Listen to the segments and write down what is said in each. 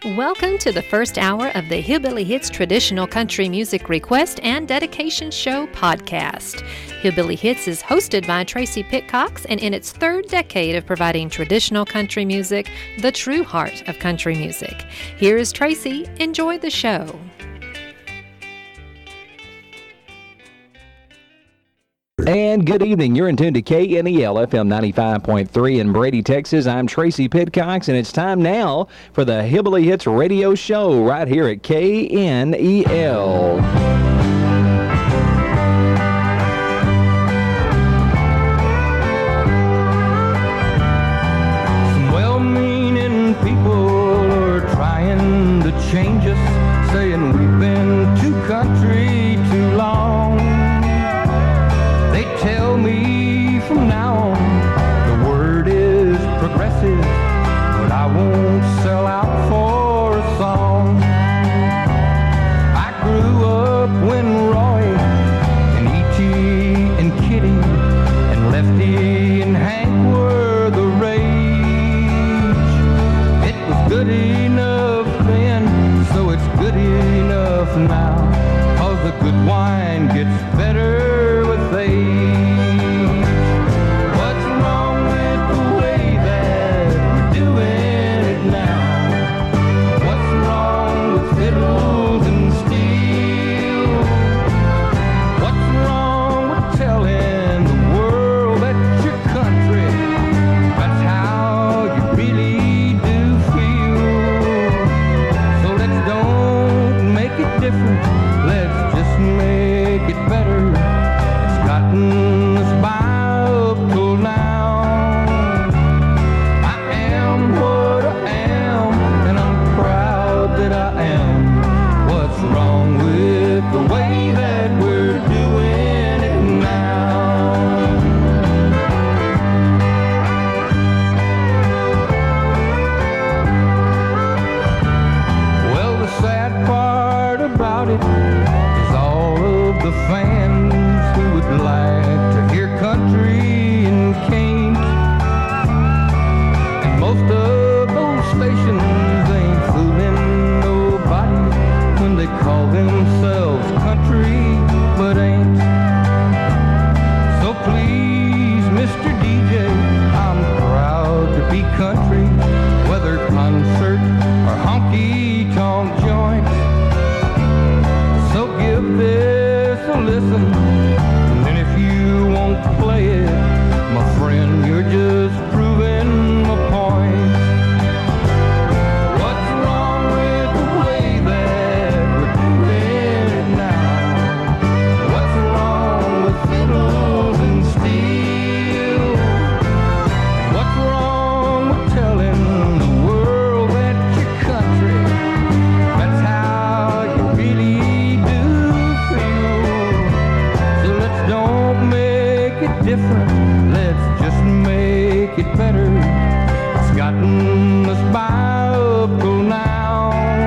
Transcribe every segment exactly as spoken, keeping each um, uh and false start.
Welcome to the first hour of the Hillbilly Hits Traditional Country Music Request and Dedication Show podcast. Hillbilly Hits is hosted by Tracy Pitcox, and in its third decade of providing traditional country music, the true heart of country music. Here is Tracy. Enjoy the show. And good evening. You're in tune to K N E L F M ninety-five point three in Brady, Texas. I'm Tracy Pitcox, and it's time now for the Hillbilly Hits radio show right here at K N E L. Some well-meaning people are trying to change us, saying we've been too country too long. They tell me from now on the word is progressive, but I won't sell out for a song. I grew up when Roy and E T and Kitty and Lefty and Hank were the rage. It was good enough then, so it's good enough now, 'cause the good wine gets better with age. What's wrong with the way that we're doing it now? What's wrong with fiddles and steel? What's wrong with telling the world that your country, that's how you really do feel? So let's don't make it different, let's just make it better. It's gotten us by up till now. I am what I am, and I'm proud that I am. What's wrong with the way that we're doing it now? Well, the sad part about it is all of the fans who would like to hear country and can't. And most of those stations ain't fooling nobody when they call themselves country, but ain't. So please, Mister D J, I'm proud to be country, whether concert or honky-tonk joint. So give this a listen, and then if you won't play it, my friend, you're just proving my point. What's wrong with the way that we're doing it now? What's wrong with fiddles and steel? What's wrong with telling the world that your country, that's how you really do feel? So let's don't make it different, let's just make it better. It's gotten us by up till now.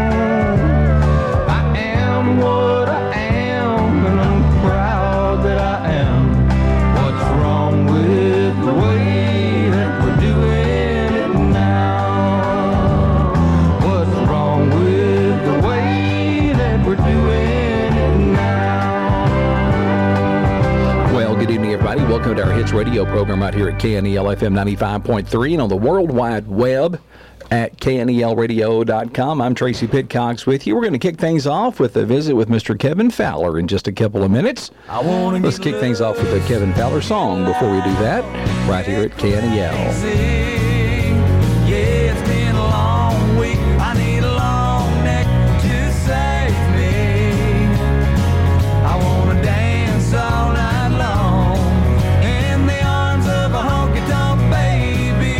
I am what I am, and I'm proud that I am. What's wrong with the way that we're doing it now? What's wrong with the way that we're doing it now? Well, good evening, everybody. Welcome to our Hits radio program right here at K N E L F M ninety-five point three and on the World Wide Web at K N E L radio dot com. I'm Tracy Pitcox with you. We're going to kick things off with a visit with Mister Kevin Fowler in just a couple of minutes. I wanna Let's kick things off with the Kevin Fowler song before we do that, right here at K N E L. Yeah, it's been a long week. I need a long neck to save me. I wanna dance all night long in the arms of a honky-tonk baby.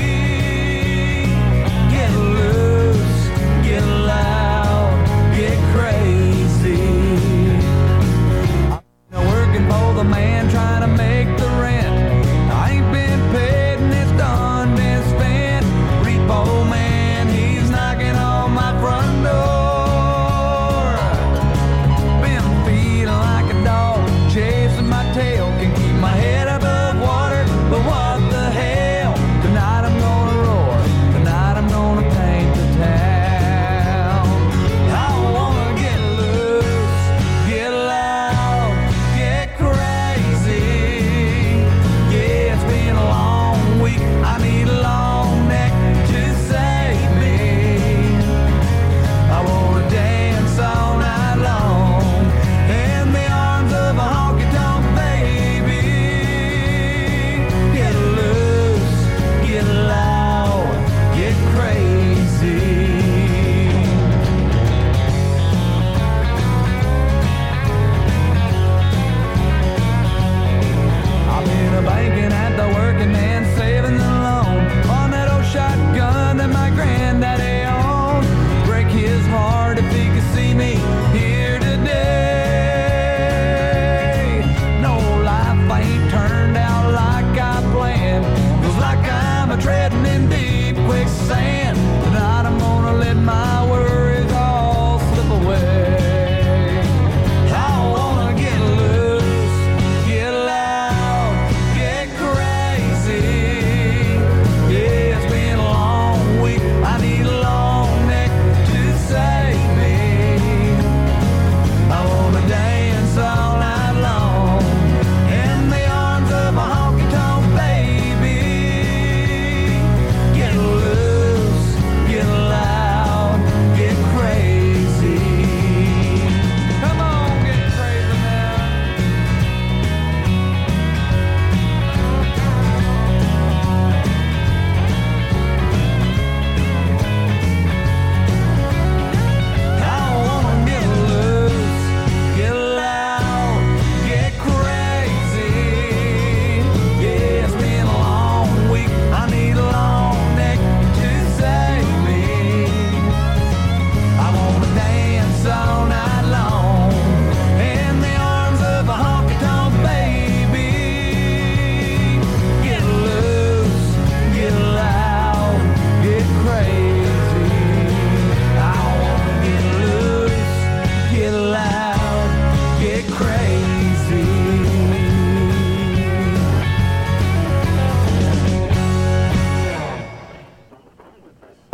Get loose, get loud, get crazy. I'm working for the man trying to make the rent. I ain't been paid and it's done been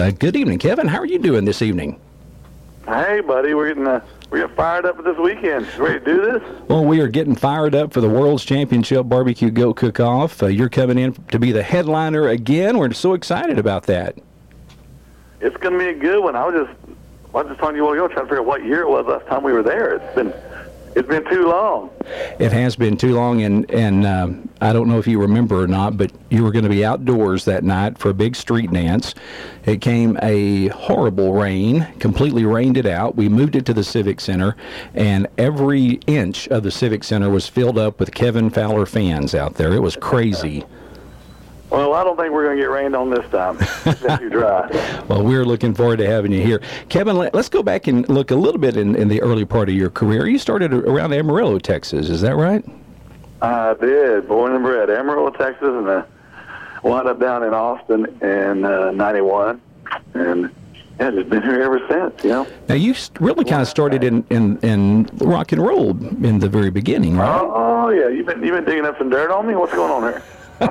Uh, good evening, Kevin. How are you doing this evening? Hey, buddy, we're getting uh, we're getting fired up for this weekend. Ready to do this? Well, we are getting fired up for the World's Championship Barbecue Goat Cook-Off. Uh, you're coming in to be the headliner again. We're so excited about that. It's going to be a good one. I was just I was just talking to you a while ago, trying to figure out what year it was last time we were there. It's been it's been too long. It has been too long, and and um, I don't know if you remember or not, but you were going to be outdoors that night for a big street dance. It came a horrible rain, completely rained it out. We moved it to the Civic Center, and every inch of the Civic Center was filled up with Kevin Fowler fans out there. It was crazy. Well, I don't think we're going to get rained on this time. It's too dry. Well, we're looking forward to having you here. Kevin, let, let's go back and look a little bit in, in the early part of your career. You started around Amarillo, Texas. Is that right? I did. Born and bred. Amarillo, Texas, and uh, wound up down in Austin in uh, ninety-one. And yeah, just been here ever since, you know. Now, you really kind of started in, in, in rock and roll in the very beginning, right? Oh, oh, yeah. You've been, you've been digging up some dirt on me? What's going on here?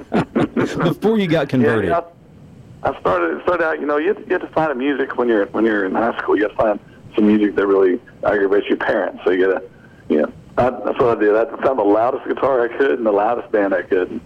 Before you got converted. Yeah, I, I started started out. You know, you have, you have to find a music when you're when you're in high school. You have to find some music that really aggravates your parents. So you gotta, you know, I, that's what I did. I found the loudest guitar I could and the loudest band I could.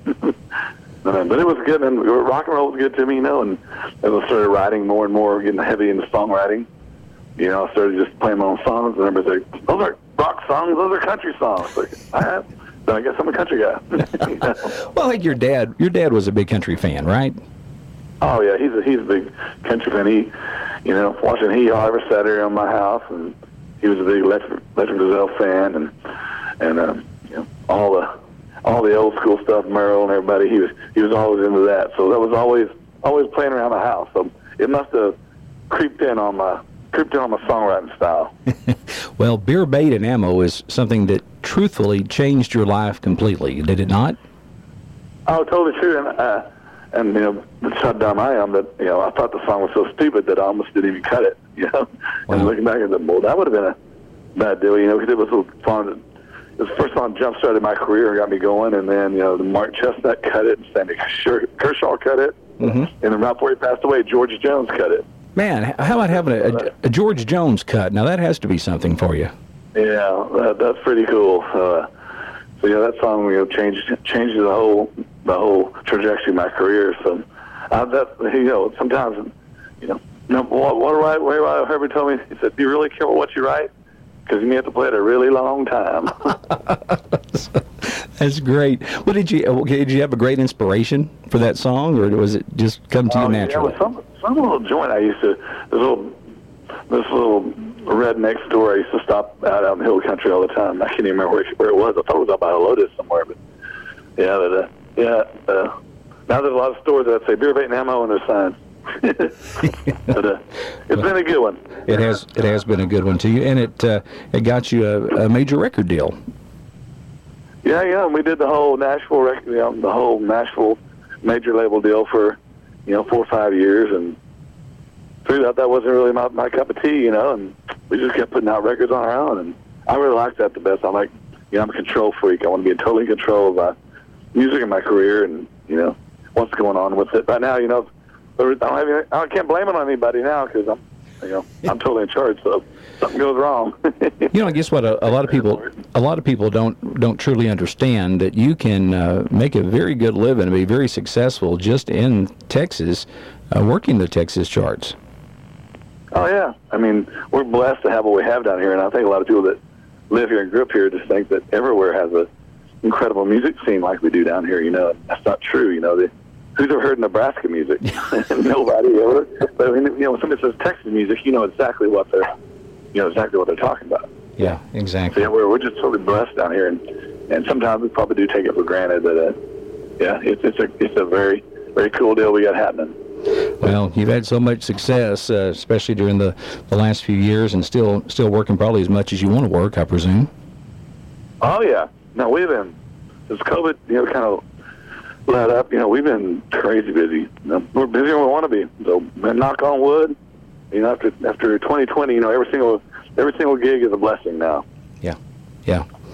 But it was good, and rock and roll was good to me, you know. And as I started writing more and more, getting heavy into songwriting, you know, I started just playing my own songs, and everybody said, "Those are rock songs. Those are country songs." Like, I have. Then I guess I'm a country guy. You know? Well, like your dad, your dad was a big country fan, right? Oh yeah, he's a he's a big country fan. He, you know, watching Hee Haw every Saturday on my house, and he was a big Legend Gazelle fan, and and um, you know, all the all the old school stuff, Merle and everybody. He was he was always into that. So that was always always playing around the house. So it must have creeped in on my creeped in on my songwriting style. Well, beer, bait, and ammo is something that truthfully changed your life completely, did it not? Oh, totally true. And, uh, and you know, that's how dumb I am that, you know, I thought the song was so stupid that I almost didn't even cut it, you know. Wow. And looking back at it, well, that would have been a bad deal, you know, because it was a song that, it was the first song jump-started my career and got me going, and then, you know, Mark Chestnut cut it, and Sandy Kershaw cut it, mm-hmm. and then right before he passed away, George Jones cut it. Man, how about having a, a, a George Jones cut? Now, that has to be something for you. Yeah, that, that's pretty cool. Uh, so yeah, that song, you know, changed changed the whole the whole trajectory of my career. So, I, that you know, sometimes, you know, you know what, what do I? Where I Herbie told me, he said, "Be really careful what you write, because you may have to play it a really long time." That's great. Well, did you did you have a great inspiration for that song, or was it just come to you uh, naturally? Yeah, some some little joint I used to this little this little. Red next door. I used to stop out out in the hill country all the time. I can't even remember where, where it was. I thought it was up by a Lotus somewhere. But yeah, but, uh, yeah. Uh, now there's a lot of stores that say beer, bait, and ammo on their signs. But uh, it's been a good one. It has. It has been a good one to you, and it uh, it got you a, a major record deal. Yeah, yeah. We did the whole Nashville record, you know, the whole Nashville major label deal for you know four or five years, and figured out that wasn't really my, my cup of tea, you know, and we just kept putting out records on our own, and I really like that the best. I like, you know, I'm a control freak. I want to be totally in control of my music and my career, and you know what's going on with it right now. You know, I don't have any, I can't blame it on anybody now because I'm, you know, I'm totally in charge. So if something goes wrong. You know, I guess what a, a lot of people, a lot of people don't don't truly understand that you can uh, make a very good living and be very successful just in Texas, uh, working the Texas charts. Oh, yeah. I mean, we're blessed to have what we have down here, and I think a lot of people that live here and grew up here just think that everywhere has an incredible music scene like we do down here, you know. That's not true, you know. The, who's ever heard Nebraska music? Nobody ever. But, I mean, you know, when somebody says Texas music, you know exactly what they're, you know, exactly what they're talking about. Yeah, exactly. So, yeah, we're, we're just totally blessed down here, and, and sometimes we probably do take it for granted that, uh, yeah, it's, it's, a, it's a very, very cool deal we got happening. Well, you've had so much success, uh, especially during the, the last few years, and still still working probably as much as you want to work, I presume. Oh, yeah. No, we've been, since COVID, you know, kind of let up, you know, we've been crazy busy. You know, we're busier than we want to be. So, man, knock on wood, you know, after after twenty twenty, you know, every single every single gig is a blessing now. Yeah, yeah.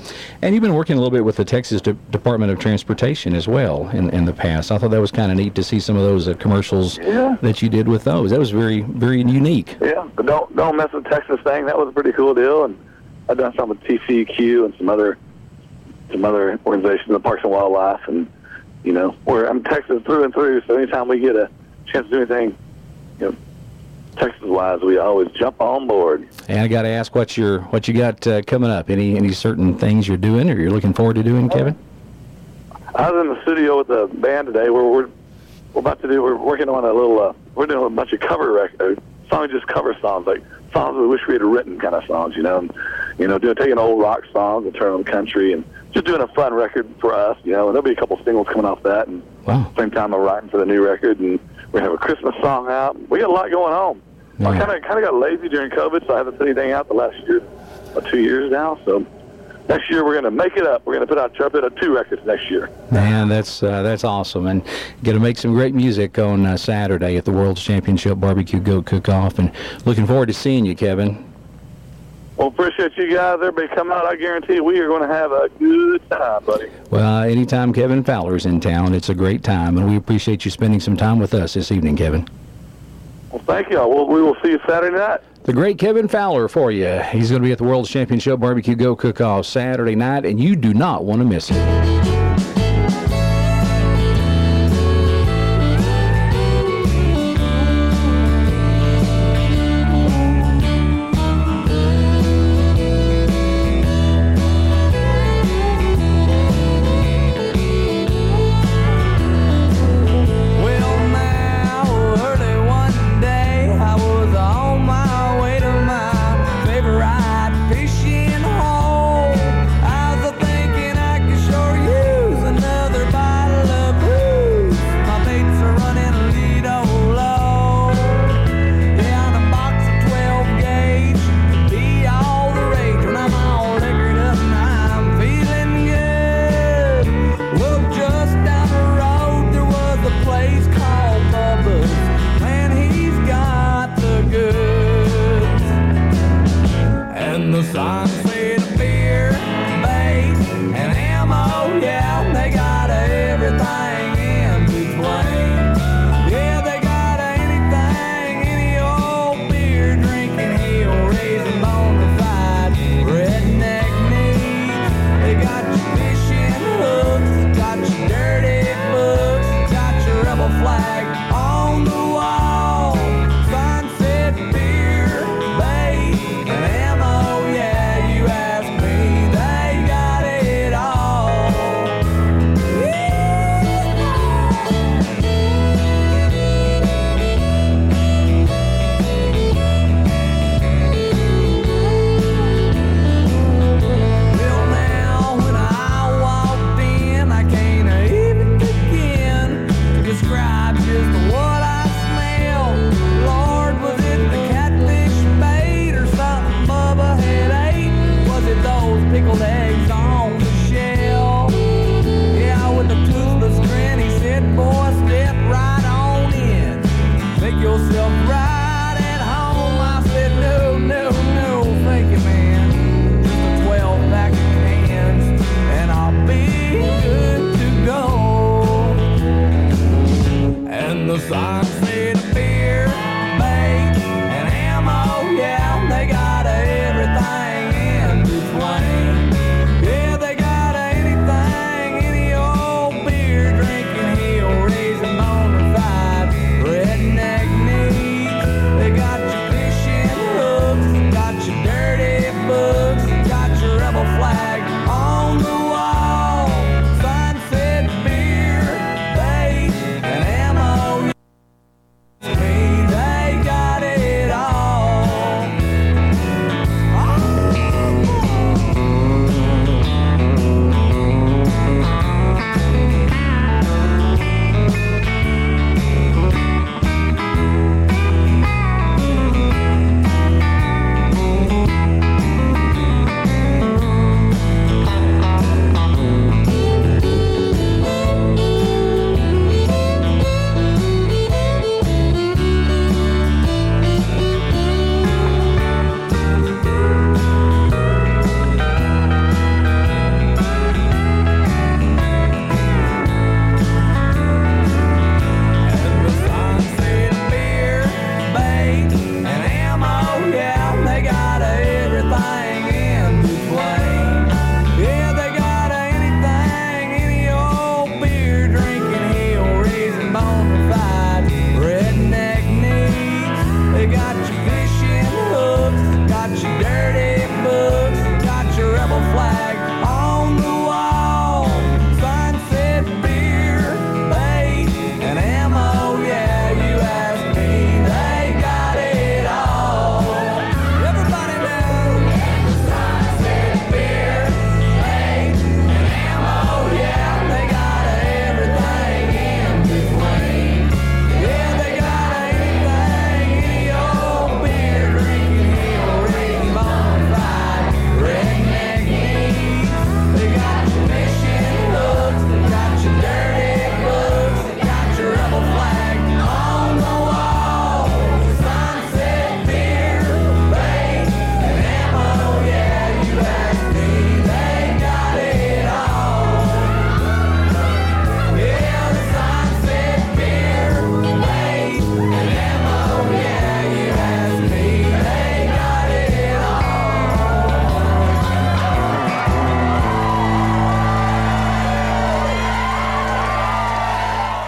And you've been working a little bit with the Texas De- Department of Transportation as well in, in the past. I thought that was kind of neat to see some of those uh, commercials Yeah. that you did with those. That was very, very unique. Yeah, but don't don't mess with Texas thing. That was a pretty cool deal, and I've done some with T C Q and some other some other organizations, the Parks and Wildlife, and you know, we're I'm Texas through and through. So anytime we get a chance to do anything, you know, Texas-wise, we always jump on board. And I got to ask, what's your what you got uh, coming up? Any any certain things you're doing or you're looking forward to doing, Kevin? I was in the studio with the band today. We're we're, we're about to do. We're working on a little. Uh, we're doing a bunch of cover records, songs, just cover songs, like songs we wish we had written, kind of songs. You know, and, you know, doing taking old rock songs and turning them country, and just doing a fun record for us. You know, and there'll be a couple singles coming off that, and Wow. at the same time I'm writing for the new record, and we have a Christmas song out. We got a lot going on. I Yeah. kind of kind of got lazy during COVID, so I haven't put anything out the last year, or two years now. So next year we're going to make it up. We're going to put out try to put out two records next year. Man, that's uh, that's awesome, and going to make some great music on uh, Saturday at the World's Championship Barbecue Goat Cook-Off, and looking forward to seeing you, Kevin. Well, appreciate you guys. Everybody come out. I guarantee we are going to have a good time, buddy. Well, uh, anytime Kevin Fowler's in town, it's a great time, and we appreciate you spending some time with us this evening, Kevin. Well, thank you. Well, we will see you Saturday night. The great Kevin Fowler for you. He's going to be at the World's Championship Barbecue Goat Cook-Off Saturday night, and you do not want to miss it. Well, now, early one day, I was on my way to my favorite fishing hole. I was thinking I could show you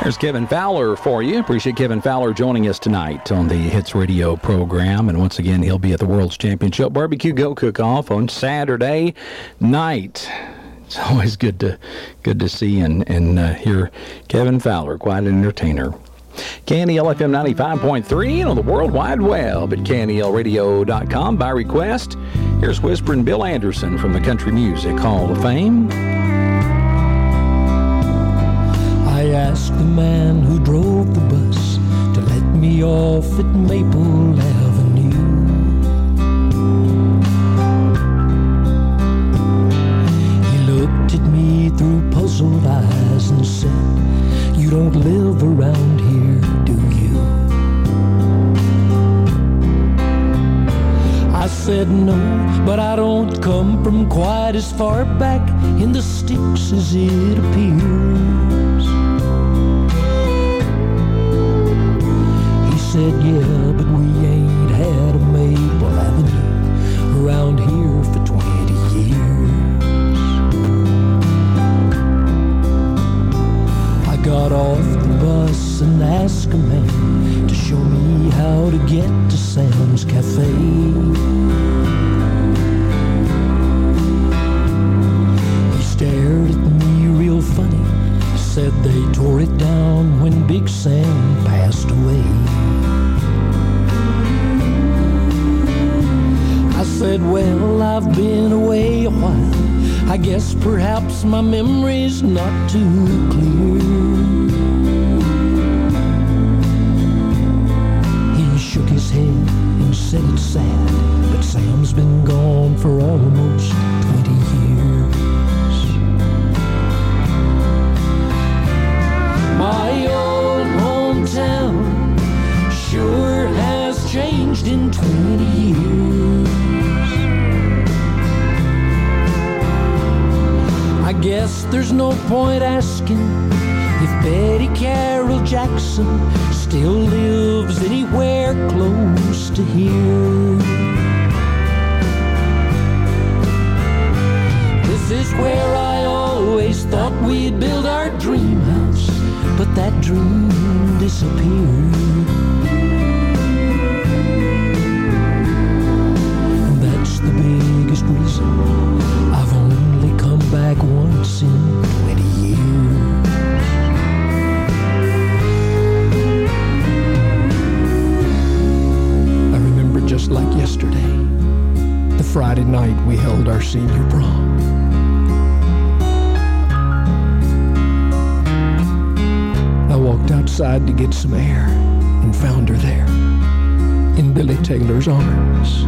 There's Kevin Fowler for you. Appreciate Kevin Fowler joining us tonight on the Hits Radio program. And once again, he'll be at the World's Championship Barbecue Go Cook-Off on Saturday night. It's always good to good to see and, and uh, hear Kevin Fowler, quite an entertainer. K N E L F M ninety-five point three and on the World Wide Web at K N E L radio dot com by request. Here's Whispering Bill Anderson from the Country Music Hall of Fame. I asked the man who drove the bus to let me off at Maple Avenue. He looked at me through puzzled eyes and said, "You don't live around here, do you?" I said, "No, but I don't come from quite as far back in the sticks as it appears." Said, "Yeah, but we ain't had a Maple Avenue around here for twenty years." I got off the bus and asked a man to show me how to get to Sam's Cafe. He stared at me real funny, said they tore it down when Big Sam passed away. I said, "Well, I've been away a while. I guess perhaps my memory's not too clear." He shook his head and said it's sad, but Sam's been gone for almost twenty years. My old hometown sure has changed in twenty years. I guess there's no point asking if Betty Carroll Jackson still lives anywhere close to here. This is where I always thought we'd build our dream house, but that dream disappeared. And that's the biggest reason I've only come back once in twenty years. I remember just like yesterday, the Friday night we held our senior prom. I walked outside to get some air and found her there in Billy Taylor's arms.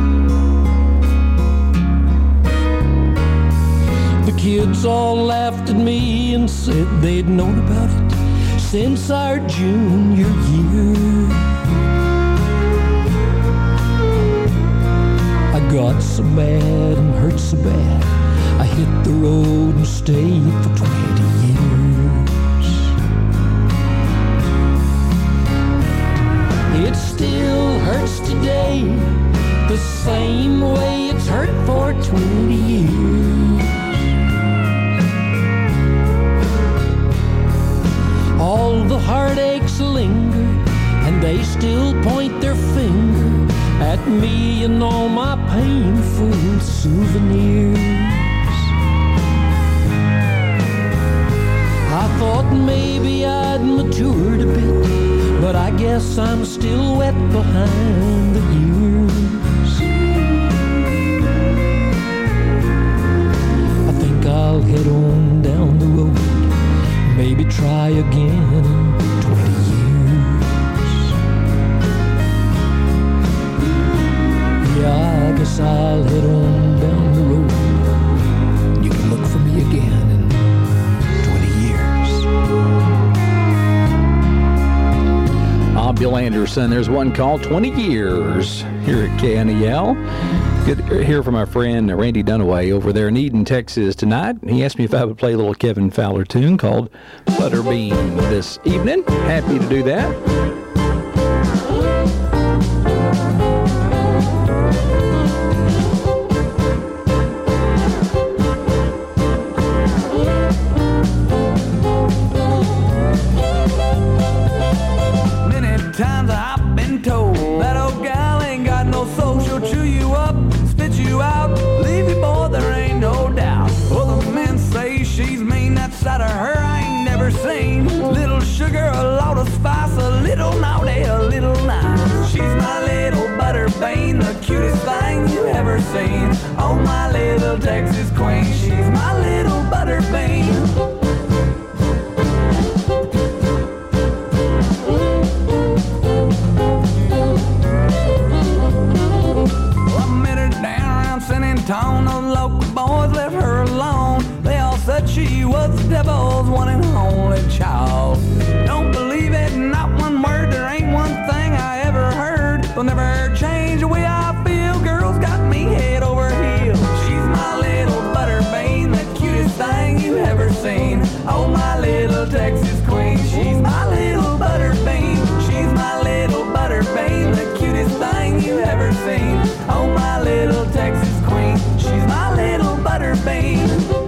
The kids all laughed at me and said they'd known about it since our junior year. I got so mad and hurt so bad, I hit the road and stayed for twenty years. It still hurts today, the same way it's hurt for twenty years. All the heartaches linger, and they still point their finger at me and all my painful souvenirs. I thought maybe I'd matured a bit, but I guess I'm still wet behind the ears. I think I'll head on down the road, maybe try again in twenty years. Yeah, I guess I'll head on down the road. You can look for me again in twenty years. Ah, Bill Anderson. There's one called twenty years here at K N E L. Good to hear from our friend Randy Dunaway over there in Eden, Texas tonight. He asked me if I would play a little Kevin Fowler tune called Butterbean this evening. Happy to do that. seen. Oh, my little Texas queen, she's my little butterbean. San Antonio, local boys left her alone. They all said she was the devil's one and only child. Don't believe it, not one word, there ain't one thing I ever heard. They'll never change the way I feel, girl's got me head over heels. She's my little butterbean, the cutest thing you ever seen. Oh, my little Texas queen, she's my little butterbean. She's my little butterbean, the cutest thing you ever seen. Oh, my little Texas queen, she's my little butterbean.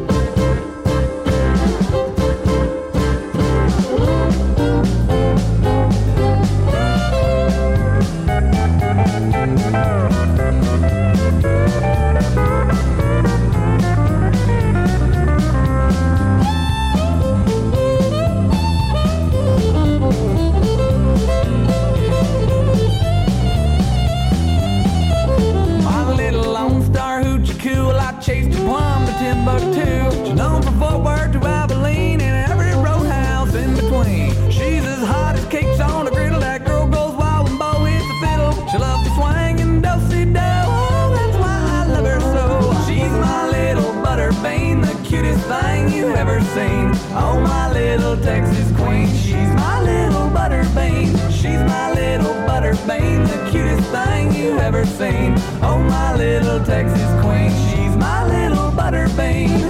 Timbuktu. She's known from Fort Worth to Abilene and every roadhouse in between. She's as hot as cakes on a griddle. That girl goes wild when Bo hits the fiddle. She loves to swing and do-si-do. Oh, that's why I love her so. She's my little butterbean, the cutest thing you ever seen. Oh, my little Texas queen, she's my little butterbean. She's my little butterbean, the cutest thing you ever seen. Oh, my little Texas queen, she's my little butterbean.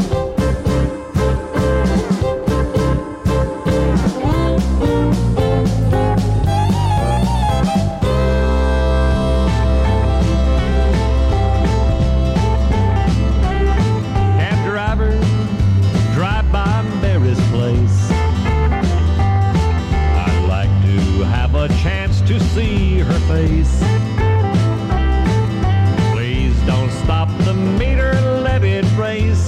Cab driver, drive by Mary's place. I'd like to have a chance to see her face. Please don't stop the meter, let it race.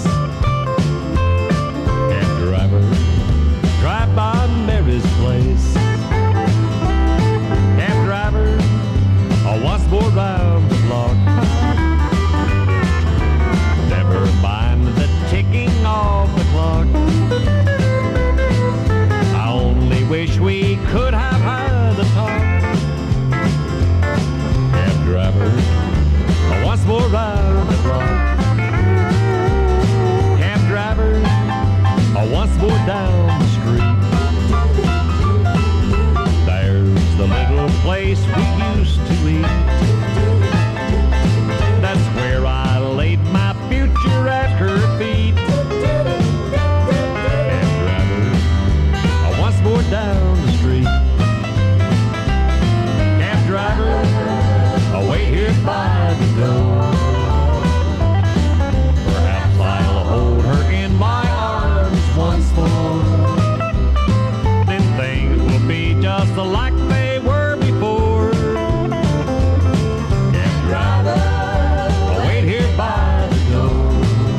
Cab driver, drive by Mary's place. Cab driver, oh, once more round the block. Never mind the ticking of the clock. I only wish we could have had a talk. Cab driver, oh, once more round the block. Cab driver, oh, once more down the street. There's the little place we used to eat. That's where I laid my future at her feet. Cab driver, oh, once more down the street. Cab driver, oh, wait here by the door. Perhaps I'll hold her in my arms once more. Then things will be just like they were before. Cab driver, oh, wait here by the door.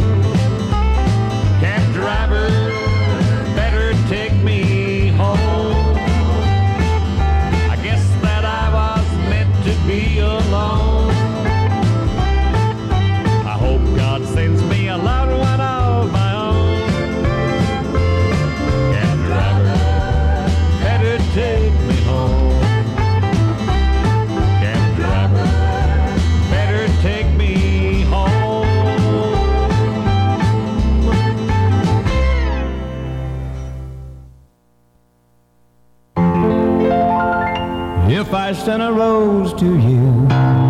Cab driver, better take me home. I guess that I was meant to be alone. I hope God sends me a loved one of my own. Cab driver, better take me home. Cab driver, better take me home. If I sent a rose to you,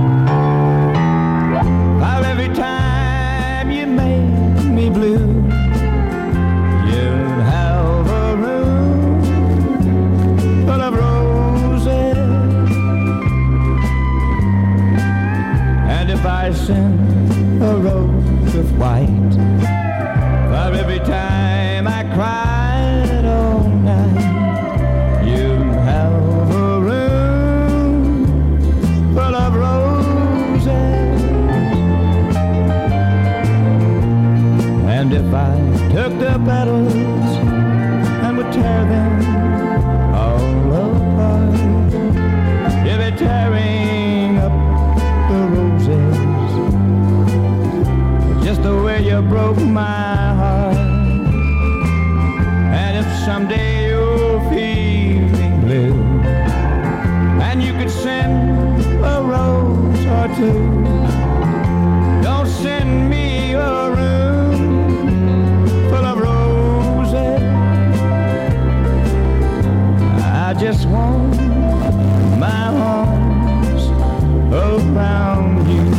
how every time you made me blue, you'd have a room full of roses. And if I sent a rose of white, for every time I cried all night, you'd have a room full of roses. And if I took the petals and would tear them all apart, you'd be tearing up the roses you broke my heart. And if someday you're feeling blue, and you could send a rose or two, don't send me a room full of roses. I just want my arms around you.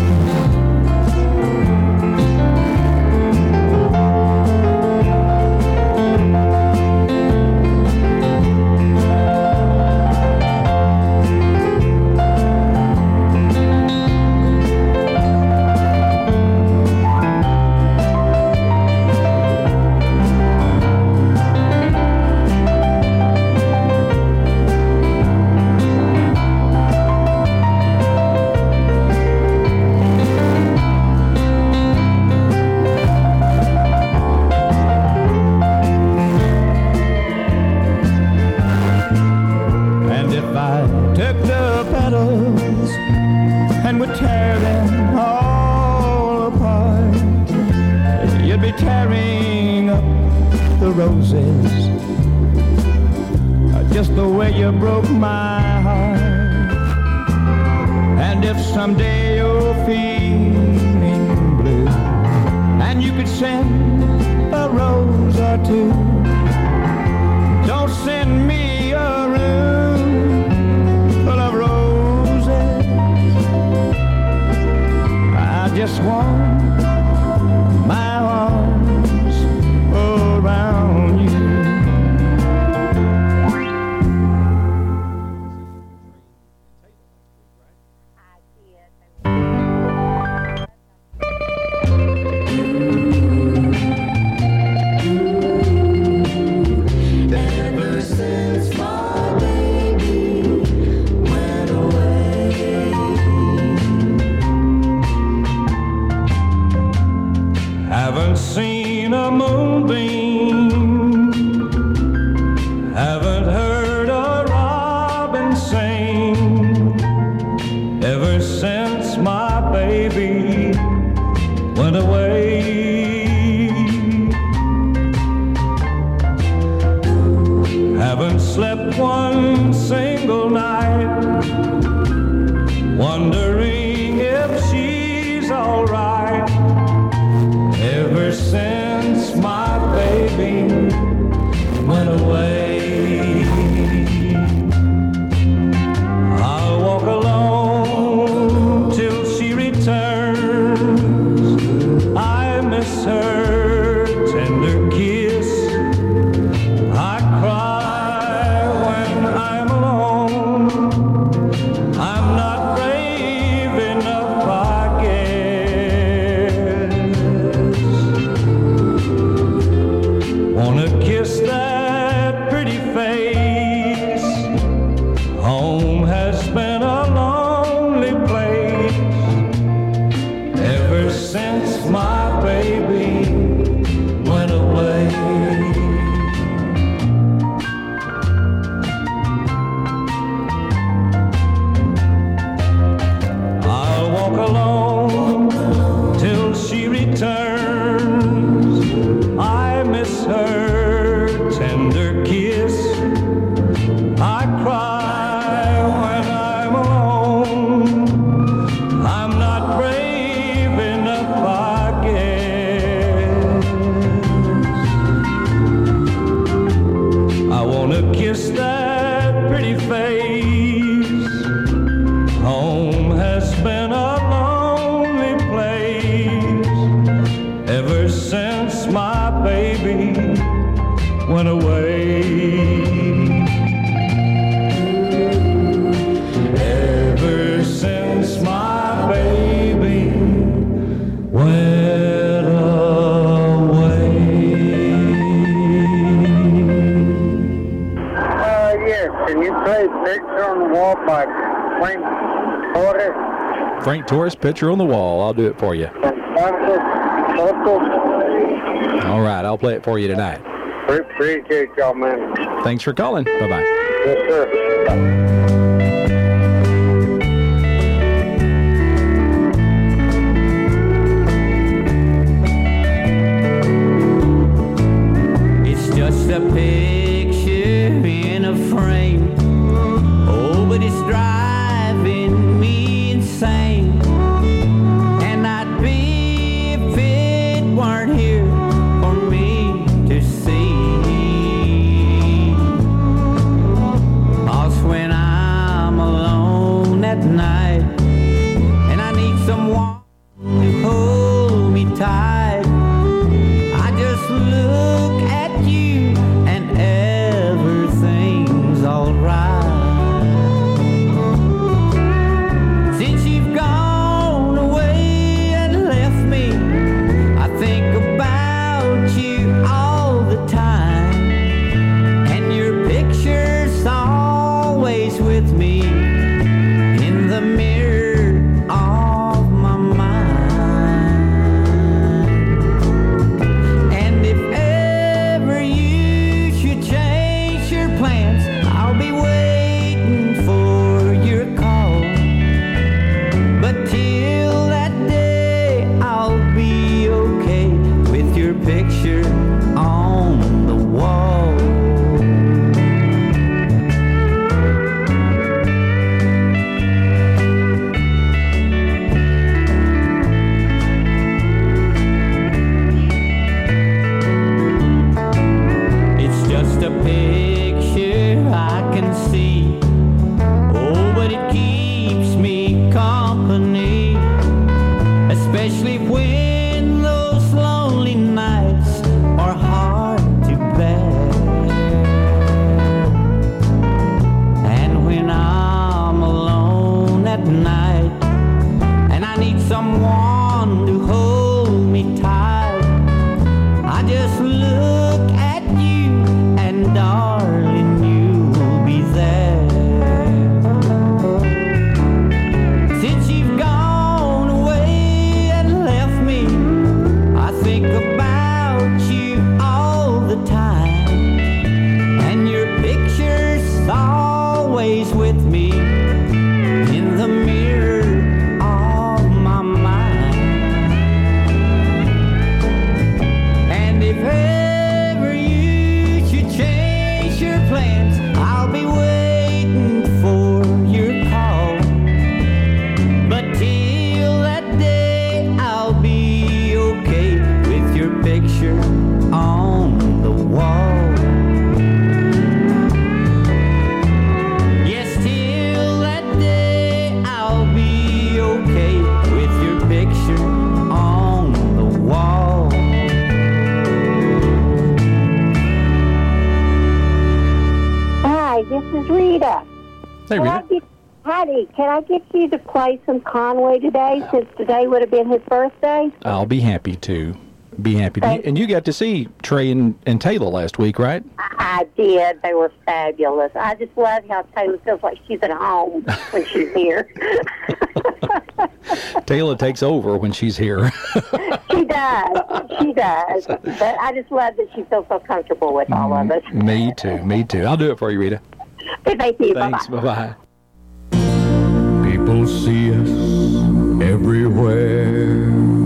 Just the way you broke my heart. And if someday you're feeling blue, and you could send a rose or two, don't send me a room full of roses. I just want my arms around you. Seen a moonbeam, haven't heard a robin sing, ever since my baby went away. Haven't slept one single night, wondering if she's all right. Ever since my baby went away, I'll walk alone till she returns. I miss her tender kiss. I cry when I'm alone. I'm not brave enough, I guess. Wanna kiss that pretty face. Home has been a lonely place ever since my baby went away. I'll walk alone till she returns. I miss her tender kiss. I cry when I'm alone. I'm not brave enough, I guess. I wanna kiss that pretty face. Home has been a lonely place ever since my baby went away. Ever since my baby went away. Uh, yes, can you play Picture on the Wall by Frank Torres? Frank Torres, Picture on the Wall. I'll do it for you. All right, I'll play it for you tonight. Appreciate y'all, man. Thanks for calling. Bye-bye. Yes, sir. sleep when those lonely nights are hard to bear. And when I'm alone at night and I need someone to hold me tight, I just look at you and darling, you'll be there. Since you've gone away and left me, I think about you all the time, and your picture's always with me in the mirror of my mind. And if ever you should change your plans, I'll be waiting for your call. But till that day, I'll be okay with your picture on the wall. Yes, till that day, I'll be okay with your picture on the wall. Hi, this is Rita. Hey, Can I Rita. get, Hattie, can I get you to play some Conway today, since today would have been his birthday? I'll be happy to. Be happy to. Thank- And you got to see Trey and, and Taylor last week, right? I did. They were fabulous. I just love how Taylor feels like she's at home when she's here. Taylor takes over when she's here. She does. She does. But I just love that she feels so comfortable with all of us. Me too. Me too. I'll do it for you, Rita. Thank you. Thanks. Bye-bye. Bye-bye. People see us everywhere.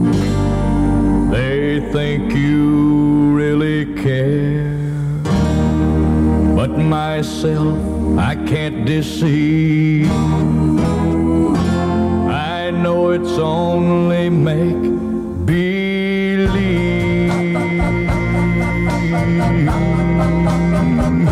They think you really care. But myself, I can't deceive. I know it's only make believe.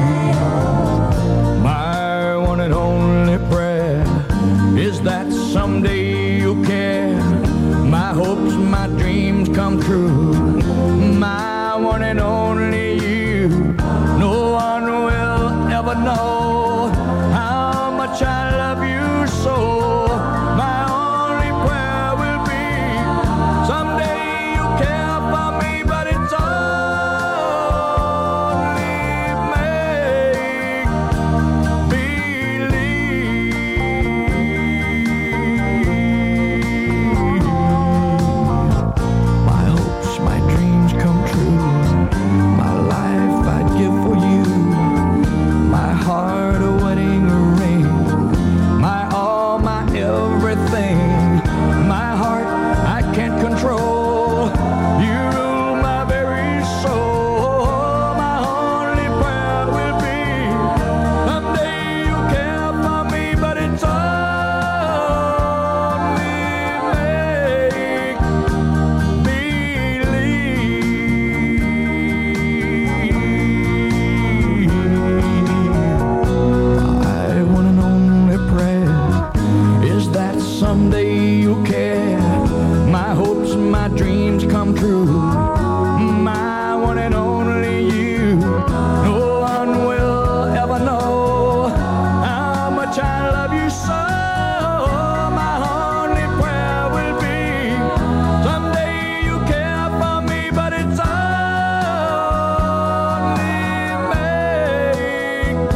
My one and only prayer is that someday you'll care. My hopes, my dreams come true. My one and only you. No one will ever know how much I love you so. My only prayer will be someday you'll care for me, but it's only make believe. My hopes, my dreams come true. My life I'd give for you. My heart a wedding ring. My all, my everything. My heart I can't control. You rule my very soul. My only prayer will be someday you'll care for me, but it's only make believe. My one and only prayer is that someday you'll care. My hopes, my dreams come true. My one and only you. No one will ever know how much I love you so. My only prayer will be someday you care for me, but it's only make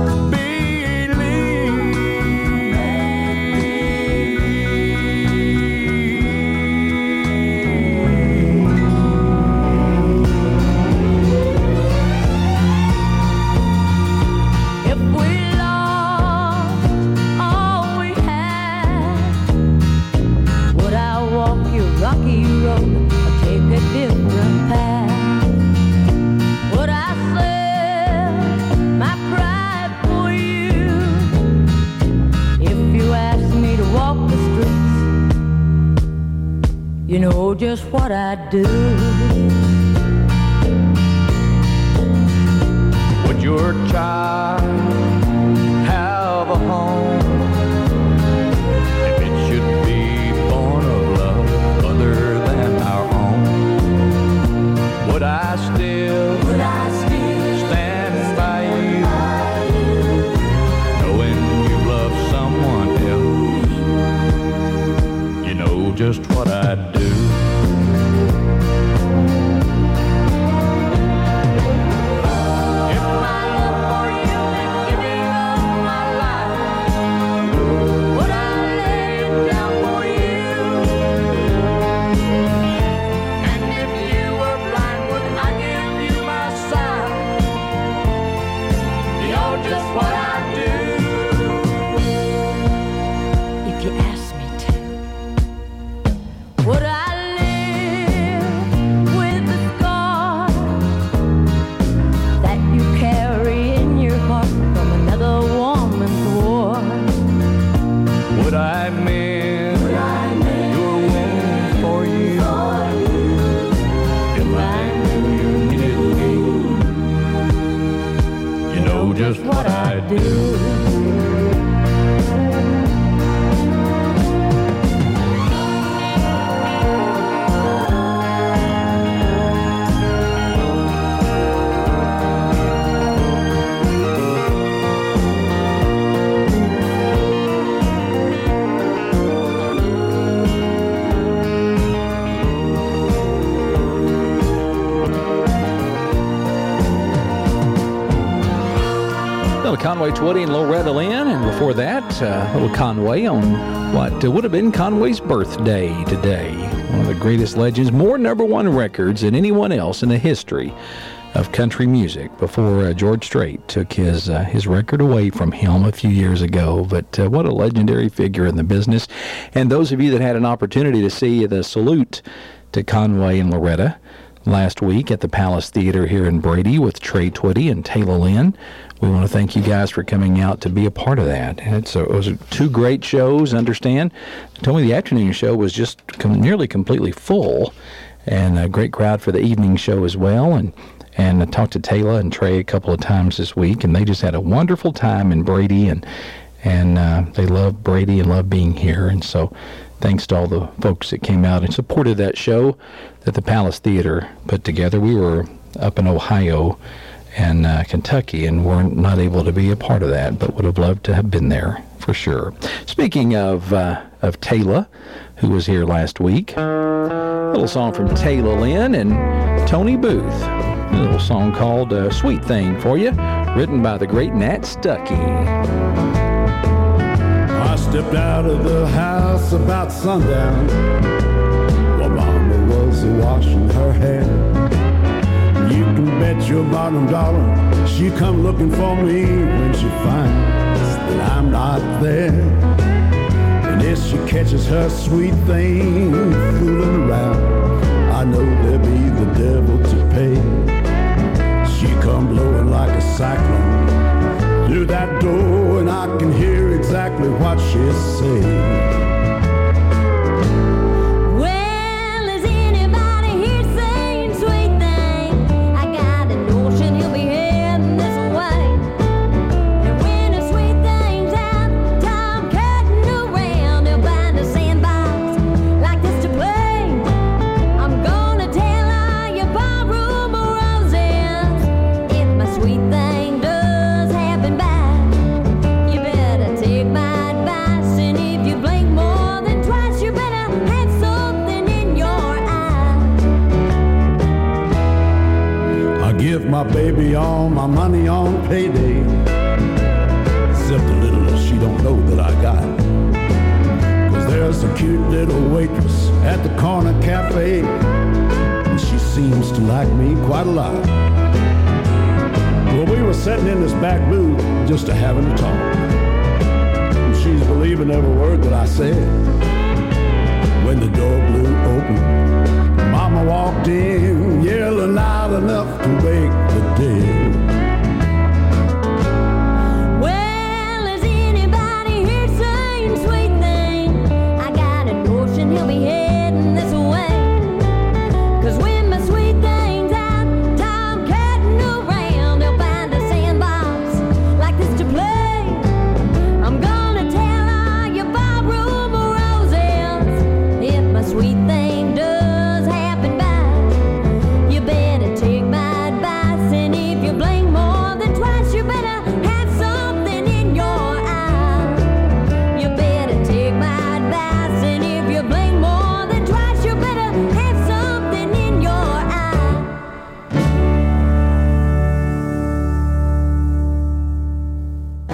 If we lost all we had, would I walk your rocky road or take a different path? Would I sell my pride for you? If you asked me to walk the streets, you know just what I'd do. Would your child have a home if it should be born of love? Other what I'd do. Just what I do. Conway Twitty and Loretta Lynn, and before that, uh, little Conway on what uh, would have been Conway's birthday today. One of the greatest legends, more number one records than anyone else in the history of country music before uh, George Strait took his uh, his record away from him a few years ago. But uh, what a legendary figure in the business. And those of you that had an opportunity to see the salute to Conway and Loretta last week at the Palace Theater here in Brady with Trey Twitty and Taylor Lynn, we want to thank you guys for coming out to be a part of that. It's a, it was two great shows, understand. They told me the afternoon show was just com- nearly completely full, and a great crowd for the evening show as well. And and I talked to Taylor and Trey a couple of times this week, and they just had a wonderful time in Brady, and and uh, they love Brady and love being here. And so thanks to all the folks that came out and supported that show that the Palace Theater put together. We were up in Ohio and uh, Kentucky and weren't not able to be a part of that, but would have loved to have been there for sure. Speaking of uh, of Taylor, who was here last week, a little song from Taylor Lynn and Tony Booth. A little song called uh, Sweet Thing for you, written by the great Nat Stuckey. I stepped out of the house about sundown while Mama was washing her hair. You can bet your bottom dollar she come looking for me when she finds that I'm not there. And if she catches her sweet thing fooling around, I know there'll be the devil to pay. She come blowing like a cyclone through that door, and I can hear exactly what she's saying. My baby all my money on payday, except a little that she don't know that I got. Cause there's a cute little waitress at the corner cafe, and she seems to like me quite a lot. Well, we were sitting in this back booth just a having a talk, and she's believing every word that I said. When the door blew open, Mama walked in, yelling loud enough to wake the dead. Well, is anybody here saying sweet thing? I got a notion he'll be heading this way. Cause when my sweet thing's out, Tom cutting around, he'll find a sandbox like this to play. I'm gonna tell all your ballroom roses if my sweet thing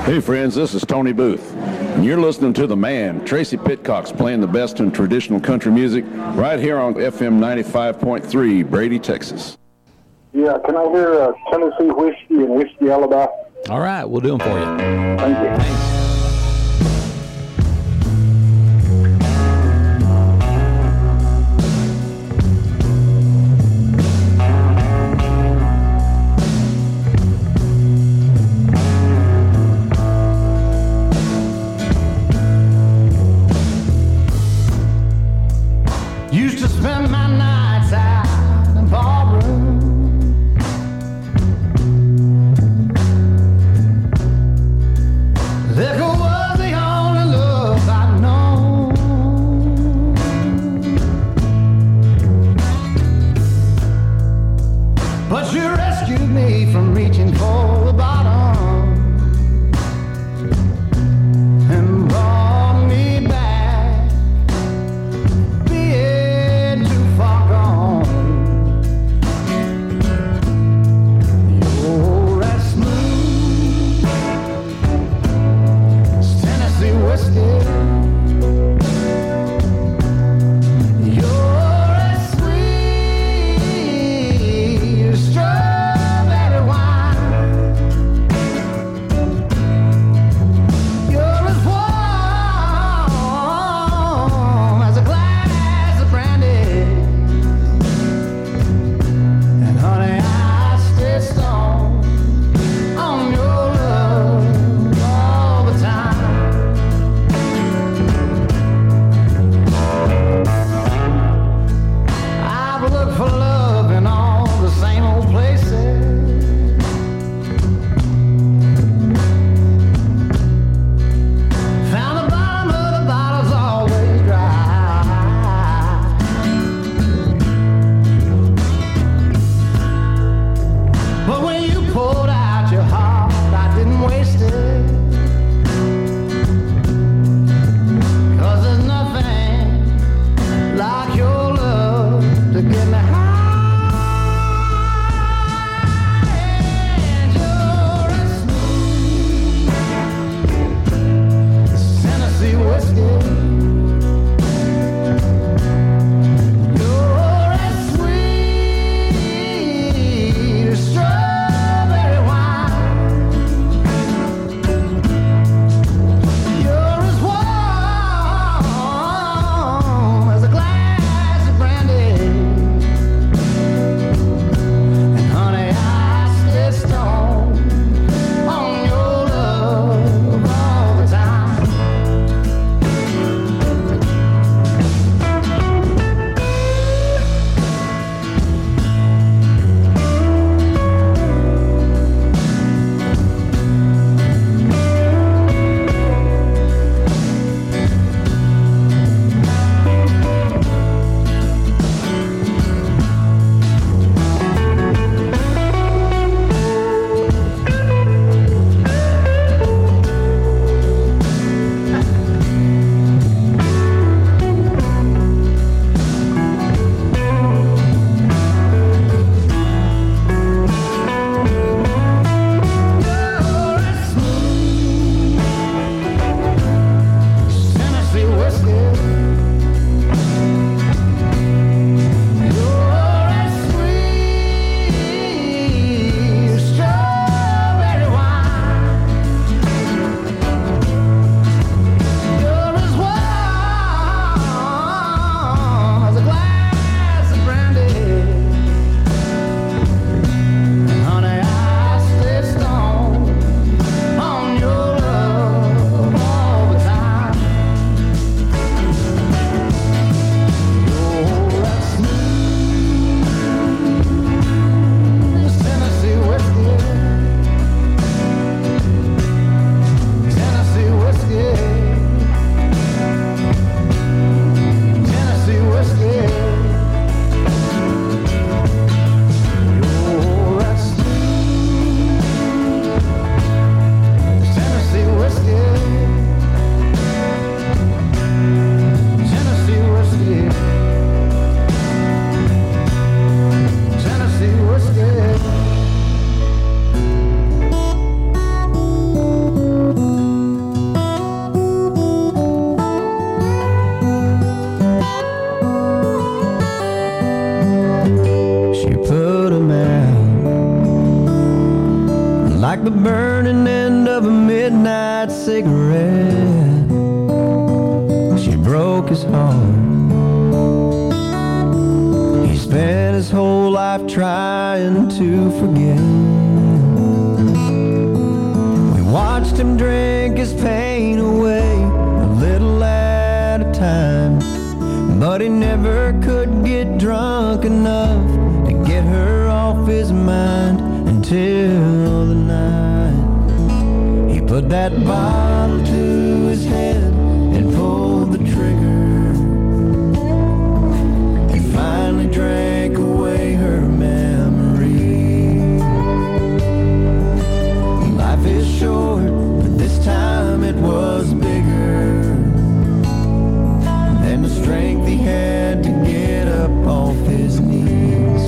Hey friends, this is Tony Booth, and you're listening to the man, Tracy Pitcox, playing the best in traditional country music right here on F M ninety-five point three, Brady, Texas. Yeah, can I hear uh, Tennessee Whiskey and Whiskey Alibi? All right, we'll do them for you. Thank you. Thanks. Used to spend my nights out in ballroom. Liquor was the only love I'd known. But you rescued me from reaching for the bottom and brought me back, being too far gone. You're as smooth as Tennessee whiskey. You're as sweet as strawberry wine. like the burning end of a midnight cigarette. She broke his heart. He spent his whole life trying to forget. We watched him drink his pain away, a little at a time. But he never could get drunk enough to get her off his mind until the night he put that bottle to his head and pulled the trigger. He finally drank away her memory. Life is short, but this time it was bigger than the strength he had to get up off his knees.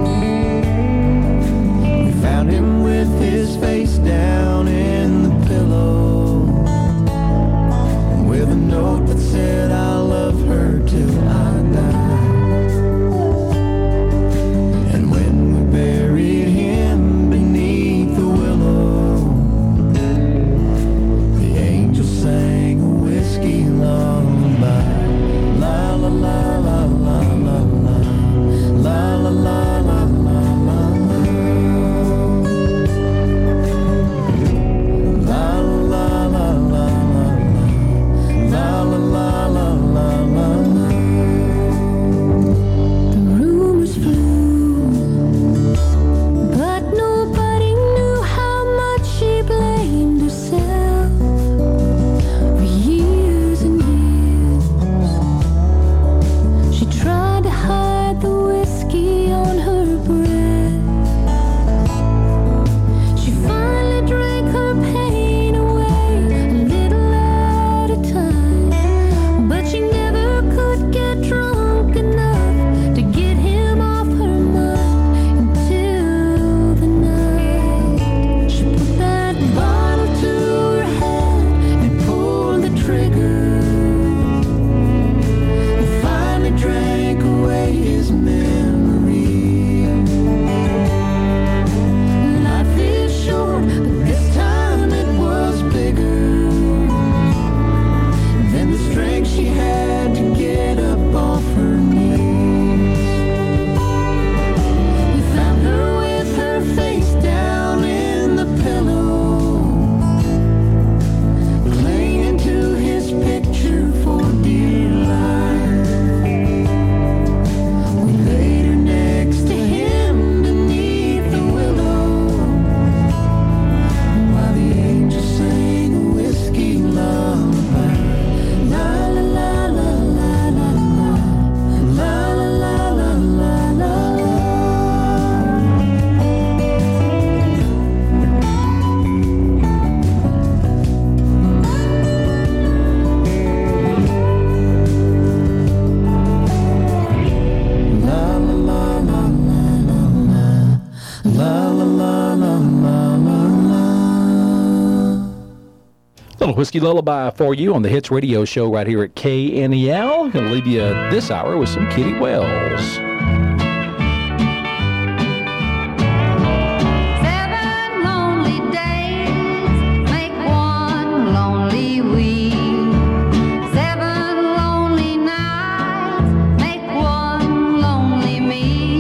We found him with his face down in the pillow, with a note that said, I love her till I die. And when we buried him beneath the willow, the angel sang a whiskey lullaby. La la la la la la la la la la la la la la la la la la la la. The rumors flew, but nobody knew how much she blamed herself for years and years. She tried to hide the whiskey on her breath. She finally drank her pain away, a little at a time. But she never could get drunk enough to get him off her mind until the night she put that bottle to her head and pulled the trigger. And finally drank away his memory. Life is short, but this time it was bigger than the strength she had to get up off her knees. We found her with her face down in the pillow, clinging to his picture for dear life. We laid her next to him beneath the willow, while the angel sang a whiskey lullaby. La la la la la la la la la la la la la. Little whiskey lullaby for you on the Hits Radio Show right here at K N E L. Going to leave you this hour with some Kitty Wells. Seven lonely days make one lonely week. Seven lonely nights make one lonely me.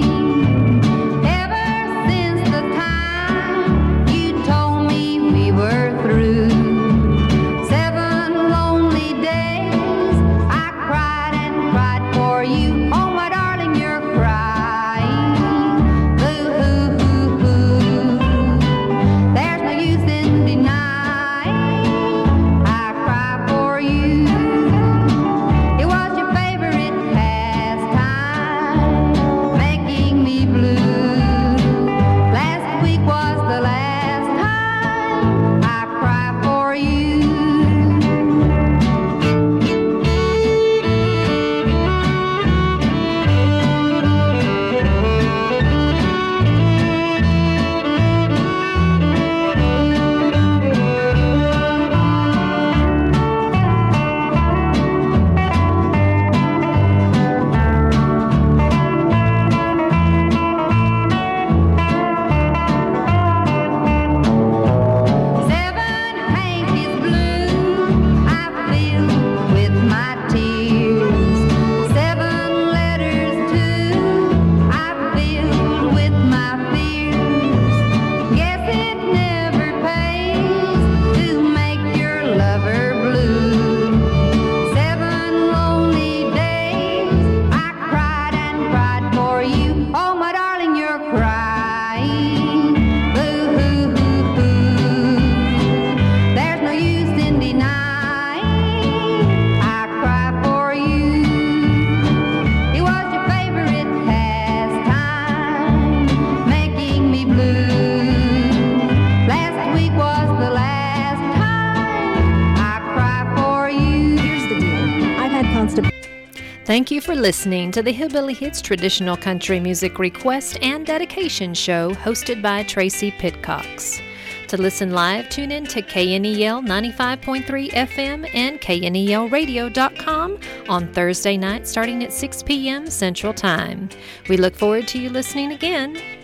Ever since the time you told me we were through, seven lonely days I cried and cried for you. Oh, my darling, you're crying. Thank you for listening to the Hillbilly Hits Traditional Country Music Request and Dedication Show hosted by Tracy Pitcox. To listen live, tune in to K N E L ninety-five point three F M and K N E L radio dot com on Thursday night starting at six p.m. Central Time. We look forward to you listening again.